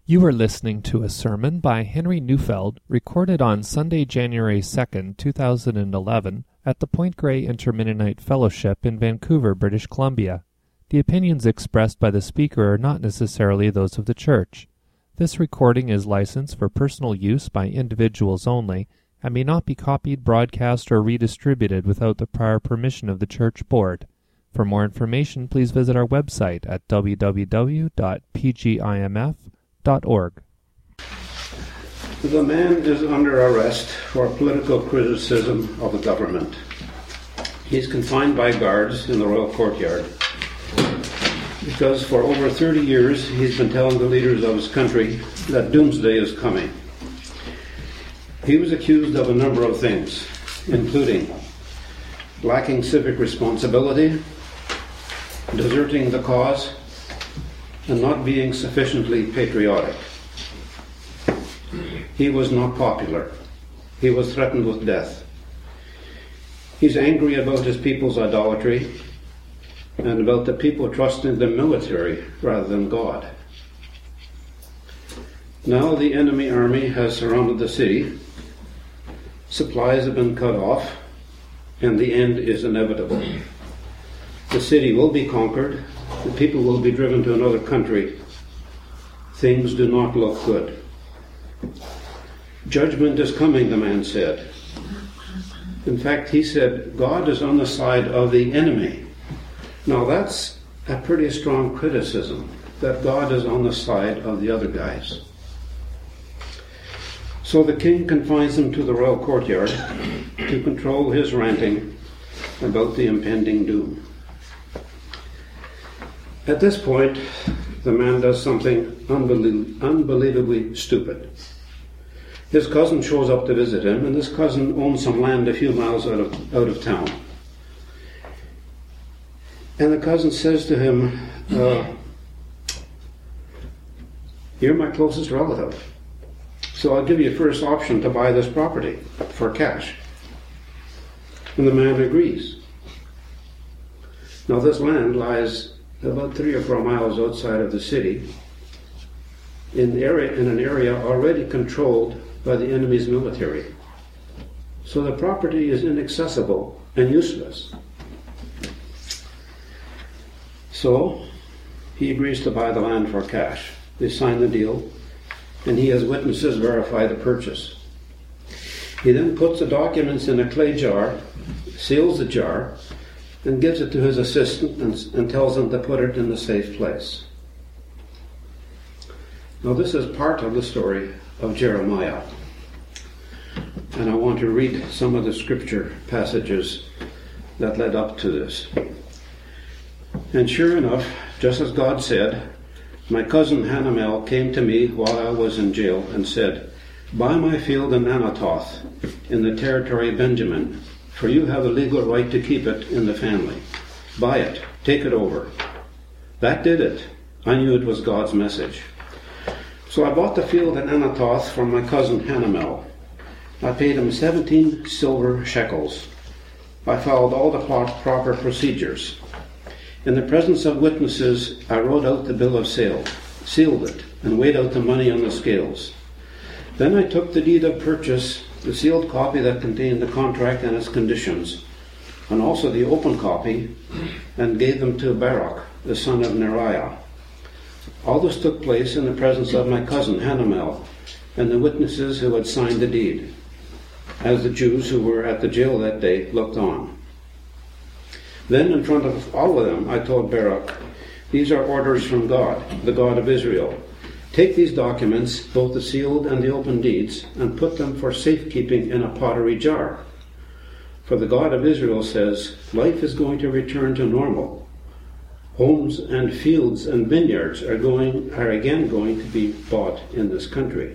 You are listening to a sermon by Henry Neufeld, recorded on Sunday, January 2nd, 2011, at the Point Grey Intermennonite Fellowship in Vancouver, British Columbia. The opinions expressed by the speaker are not necessarily those of the church. This recording is licensed for personal use by individuals only and may not be copied, broadcast, or redistributed without the prior permission of the church board. For more information, please visit our website at www.pgimf.org. The man is under arrest for political criticism of the government. He's confined by guards in the royal courtyard because for over 30 years he's been telling the leaders of his country that doomsday is coming. He was accused of a number of things, including lacking civic responsibility, deserting the cause, and not being sufficiently patriotic. He was not popular. He was threatened with death. He's angry about his people's idolatry and about the people trusting the military rather than God. Now the enemy army has surrounded the city. Supplies have been cut off, and the end is inevitable. The city will be conquered. The people will be driven to another country. Things do not look good. Judgment is coming, the man said. In fact, he said, God is on the side of the enemy. Now that's a pretty strong criticism, that God is on the side of the other guys. So the king confines him to the royal courtyard to control his ranting about the impending doom. At this point, the man does something unbelievably stupid. His cousin shows up to visit him, and this cousin owns some land a few miles out of town. And the cousin says to him, you're my closest relative, so I'll give you first option to buy this property for cash. And the man agrees. Now this land lies about 3 or 4 miles outside of the city, in an area already controlled by the enemy's military. So the property is inaccessible and useless. So he agrees to buy the land for cash. They sign the deal, and he has witnesses verify the purchase. He then puts the documents in a clay jar, seals the jar, and gives it to his assistant and tells him to put it in the safe place. Now this is part of the story of Jeremiah, and I want to read some of the scripture passages that led up to this. And sure enough, just as God said, my cousin Hanamel came to me while I was in jail and said, buy my field in Anathoth in the territory of Benjamin, for you have a legal right to keep it in the family. Buy it. Take it over. That did it. I knew it was God's message. So I bought the field in Anathoth from my cousin Hanamel. I paid him 17 silver shekels. I followed all the proper procedures. In the presence of witnesses, I wrote out the bill of sale, sealed it, and weighed out the money on the scales. Then I took the deed of purchase, the sealed copy that contained the contract and its conditions, and also the open copy, and gave them to Baruch, the son of Neriah. All this took place in the presence of my cousin Hanamel and the witnesses who had signed the deed, as the Jews who were at the jail that day looked on. Then in front of all of them I told Baruch, these are orders from God, the God of Israel. Take these documents, both the sealed and the open deeds, and put them for safekeeping in a pottery jar. For the God of Israel says, life is going to return to normal. Homes and fields and vineyards are again going to be bought in this country.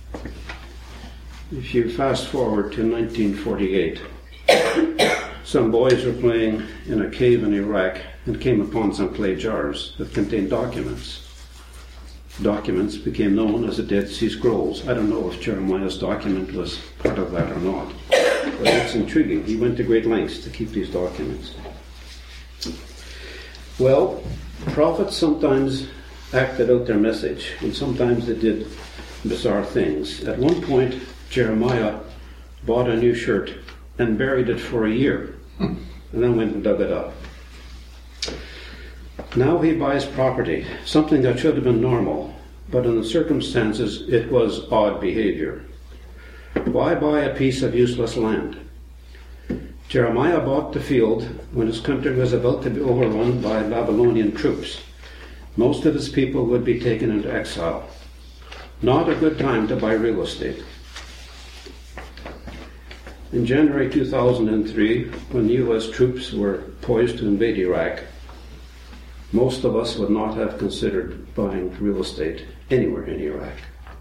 If you fast forward to 1948, some boys were playing in a cave in Iraq and came upon some clay jars that contained documents. Documents became known as the Dead Sea Scrolls. I don't know if Jeremiah's document was part of that or not, but it's intriguing. He went to great lengths to keep these documents. Well, prophets sometimes acted out their message, and sometimes they did bizarre things. At one point, Jeremiah bought a new shirt and buried it for a year, and then went and dug it up. Now he buys property, something that should have been normal, but in the circumstances it was odd behavior. Why buy a piece of useless land? Jeremiah bought the field when his country was about to be overrun by Babylonian troops. Most of his people would be taken into exile. Not a good time to buy real estate. In January 2003, when U.S. troops were poised to invade Iraq, most of us would not have considered buying real estate anywhere in Iraq.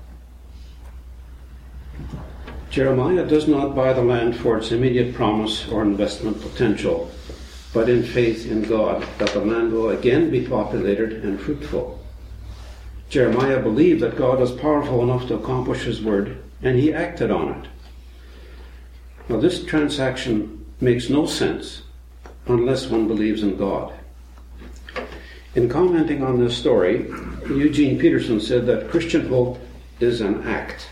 Jeremiah does not buy the land for its immediate promise or investment potential, but in faith in God that the land will again be populated and fruitful. Jeremiah believed that God was powerful enough to accomplish his word, and he acted on it. Now, this transaction makes no sense unless one believes in God. In commenting on this story, Eugene Peterson said that Christian hope is an act.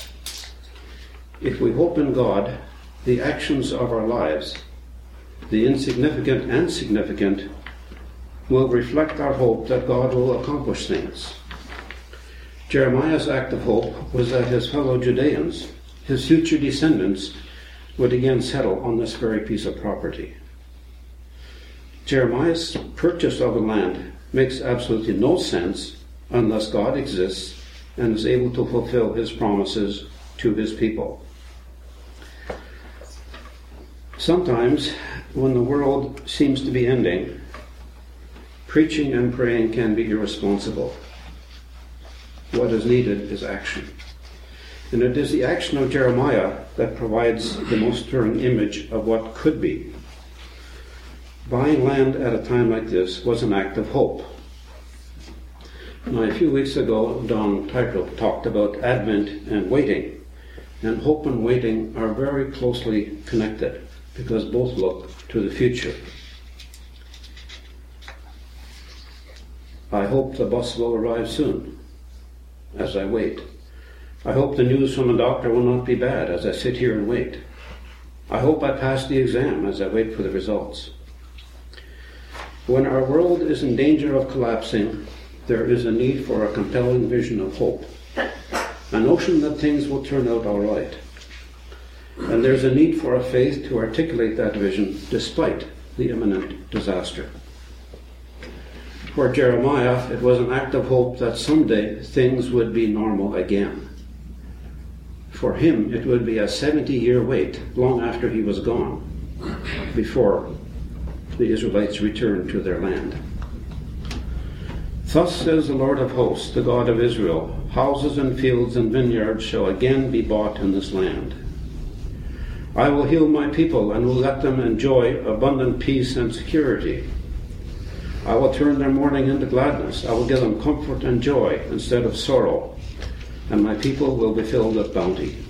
If we hope in God, the actions of our lives, the insignificant and significant, will reflect our hope that God will accomplish things. Jeremiah's act of hope was that his fellow Judeans, his future descendants, would again settle on this very piece of property. Jeremiah's purchase of the land makes absolutely no sense unless God exists and is able to fulfill his promises to his people. Sometimes, when the world seems to be ending, preaching and praying can be irresponsible. What is needed is action. And it is the action of Jeremiah that provides the most stirring image of what could be. Buying land at a time like this was an act of hope. Now, a few weeks ago, Don Tyco talked about Advent and waiting. And hope and waiting are very closely connected because both look to the future. I hope the bus will arrive soon as I wait. I hope the news from the doctor will not be bad as I sit here and wait. I hope I pass the exam as I wait for the results. When our world is in danger of collapsing, there is a need for a compelling vision of hope, a notion that things will turn out all right. And there's a need for a faith to articulate that vision despite the imminent disaster. For Jeremiah, it was an act of hope that someday things would be normal again. For him, it would be a 70-year wait, long after he was gone, before the Israelites returned to their land. Thus says the Lord of hosts, the God of Israel, houses and fields and vineyards shall again be bought in this land. I will heal my people and will let them enjoy abundant peace and security. I will turn their mourning into gladness. I will give them comfort and joy instead of sorrow, and my people will be filled with bounty.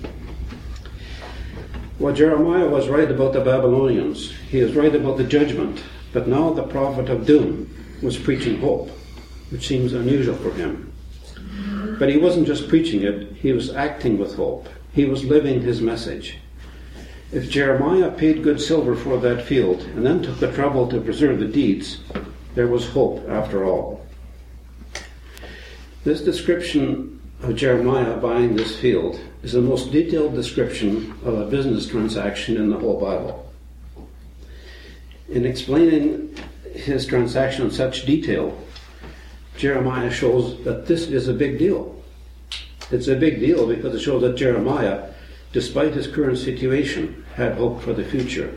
Well, Jeremiah was right about the Babylonians. He is right about the judgment. But now the prophet of doom was preaching hope, which seems unusual for him. But he wasn't just preaching it, he was acting with hope. He was living his message. If Jeremiah paid good silver for that field and then took the trouble to preserve the deeds, there was hope after all. This description of Jeremiah buying this field is the most detailed description of a business transaction in the whole Bible. In explaining his transaction in such detail, Jeremiah shows that this is a big deal. It's a big deal because it shows that Jeremiah, despite his current situation, had hope for the future.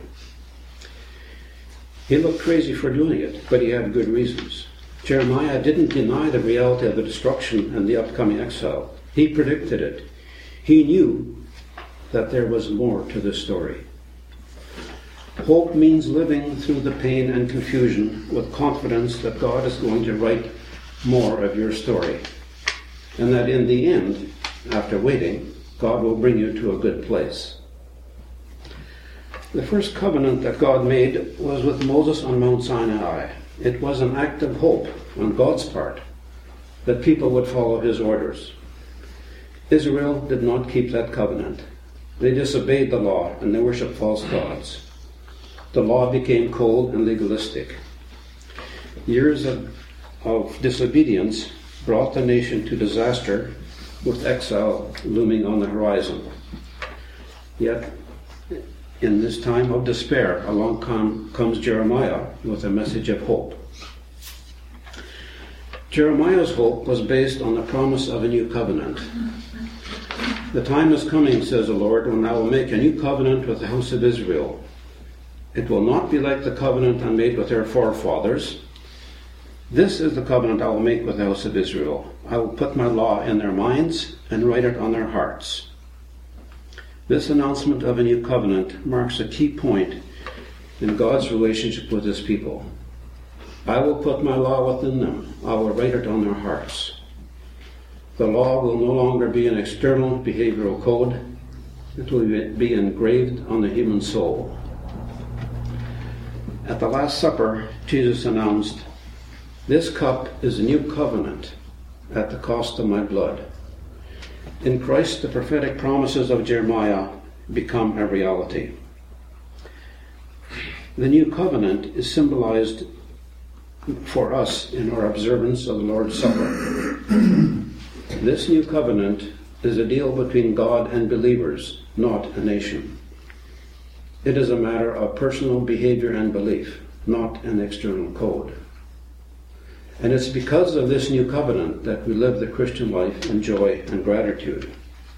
He looked crazy for doing it, but he had good reasons. Jeremiah didn't deny the reality of the destruction and the upcoming exile. He predicted it. He knew that there was more to this story. Hope means living through the pain and confusion with confidence that God is going to write more of your story, and that in the end, after waiting, God will bring you to a good place. The first covenant that God made was with Moses on Mount Sinai. It was an act of hope on God's part, that people would follow his orders. Israel did not keep that covenant. They disobeyed the law and they worshiped false gods. The law became cold and legalistic. Years of disobedience brought the nation to disaster, with exile looming on the horizon. Yet, in this time of despair, along comes Jeremiah with a message of hope. Jeremiah's hope was based on the promise of a new covenant. The time is coming, says the Lord, when I will make a new covenant with the house of Israel. It will not be like the covenant I made with their forefathers. This is the covenant I will make with the house of Israel. I will put my law in their minds and write it on their hearts. This announcement of a new covenant marks a key point in God's relationship with his people. I will put my law within them. I will write it on their hearts. The law will no longer be an external behavioral code. It will be engraved on the human soul. At the Last Supper, Jesus announced, "This cup is a new covenant at the cost of my blood." In Christ, the prophetic promises of Jeremiah become a reality. The new covenant is symbolized for us in our observance of the Lord's Supper. This new covenant is a deal between God and believers, not a nation. It is a matter of personal behavior and belief, not an external code. And it's because of this new covenant that we live the Christian life in joy and gratitude.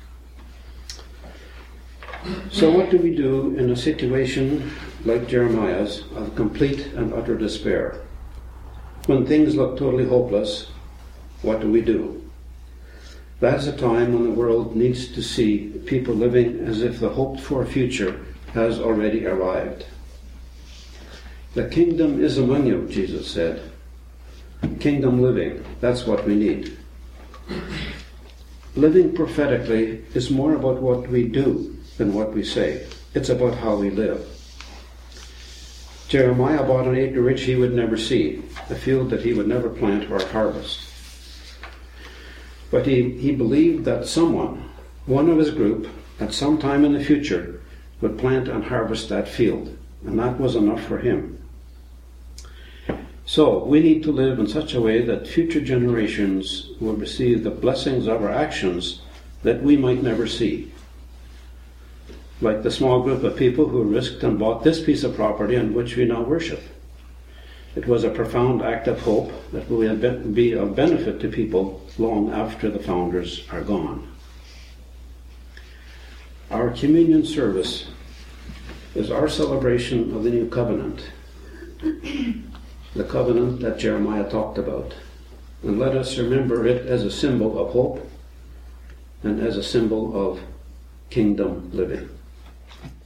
So what do we do in a situation like Jeremiah's of complete and utter despair? When things look totally hopeless, what do? That is a time when the world needs to see people living as if the hoped-for future has already arrived. The kingdom is among you, Jesus said. Kingdom living, that's what we need. Living prophetically is more about what we do than what we say. It's about how we live. Jeremiah bought an acreage he would never see, a field that he would never plant or harvest. But he believed that someone, one of his group, at some time in the future, would plant and harvest that field, and that was enough for him. So we need to live in such a way that future generations will receive the blessings of our actions that we might never see. Like the small group of people who risked and bought this piece of property on which we now worship. It was a profound act of hope that will be of benefit to people long after the founders are gone. Our communion service is our celebration of the new covenant, the covenant that Jeremiah talked about. And let us remember it as a symbol of hope and as a symbol of kingdom living.